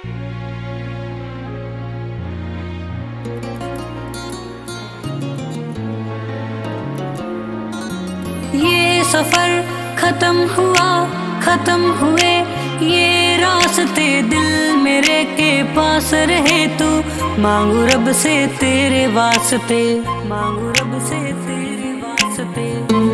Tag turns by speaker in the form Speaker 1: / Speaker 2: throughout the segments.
Speaker 1: ये सफर खत्म हुआ, खत्म हुए ये रास्ते, दिल मेरे के पास रहे तू। मांगू रब से तेरे वास्ते, मांगू रब से तेरे वास्ते।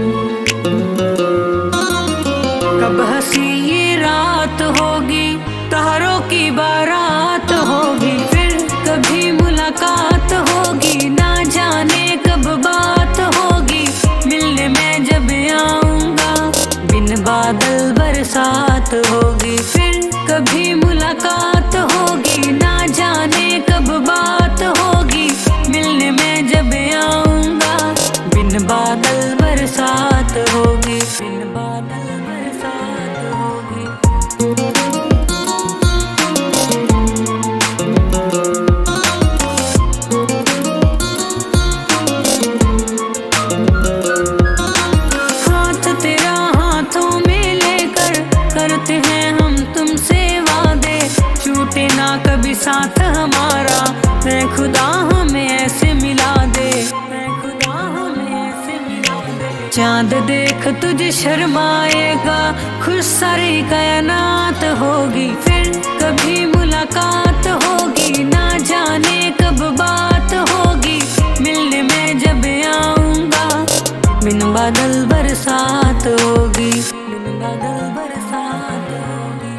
Speaker 1: कब हंसी ये रात होगी, तारों की बारात होगी, फिर कभी मुलाकात होगी, ना जाने कब बात होगी। मिलने में जब आऊंगा बिन बादल बरसात होगी, फिर कभी मुलाकात होगी, ना जाने कब बात होगी। मिलने में जब आऊंगा बिन बादल बरसात होगी, बिन बादल बरसात होगी। हाथ तेरा हाथों में लेकर करते हैं हम तुमसे वादे, छूटे ना कभी साथ हमारा। ऐ खुदा हमें ऐसे मिला दे, ऐ खुदा हमें ऐसे मिला दे। चांद देख तुझे शर्माएगा, खुश सारी कायनात होगी, फिर कभी मुलाकात होगी, ना जाने कब बात होगी। मिलने में जब आऊंगा बिन बादल बरसात होगी, बिन बादल बरसात होगी।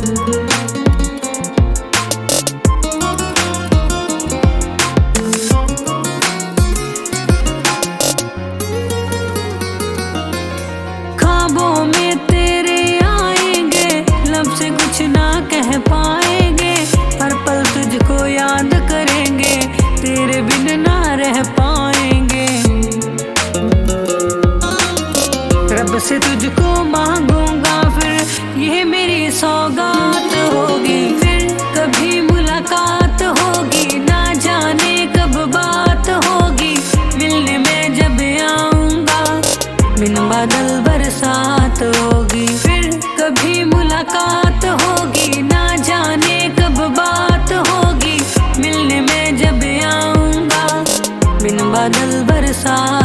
Speaker 1: ख्वाबों में तेरे आएंगे, लब से कुछ ना कह पाएंगे, हर पल तुझको याद करेंगे, तेरे बिन ना रह पाएंगे। रब से तुझको मांगूंगा फिर ये मेरी सौगात होगी, फिर कभी मुलाकात होगी, ना जाने कब बात होगी। मिलने में जब आऊंगा बिन बादल बरसात होगी, फिर कभी मुलाकात होगी, ना जाने कब बात होगी। मिलने में जब आऊंगा बिन बादल बरसात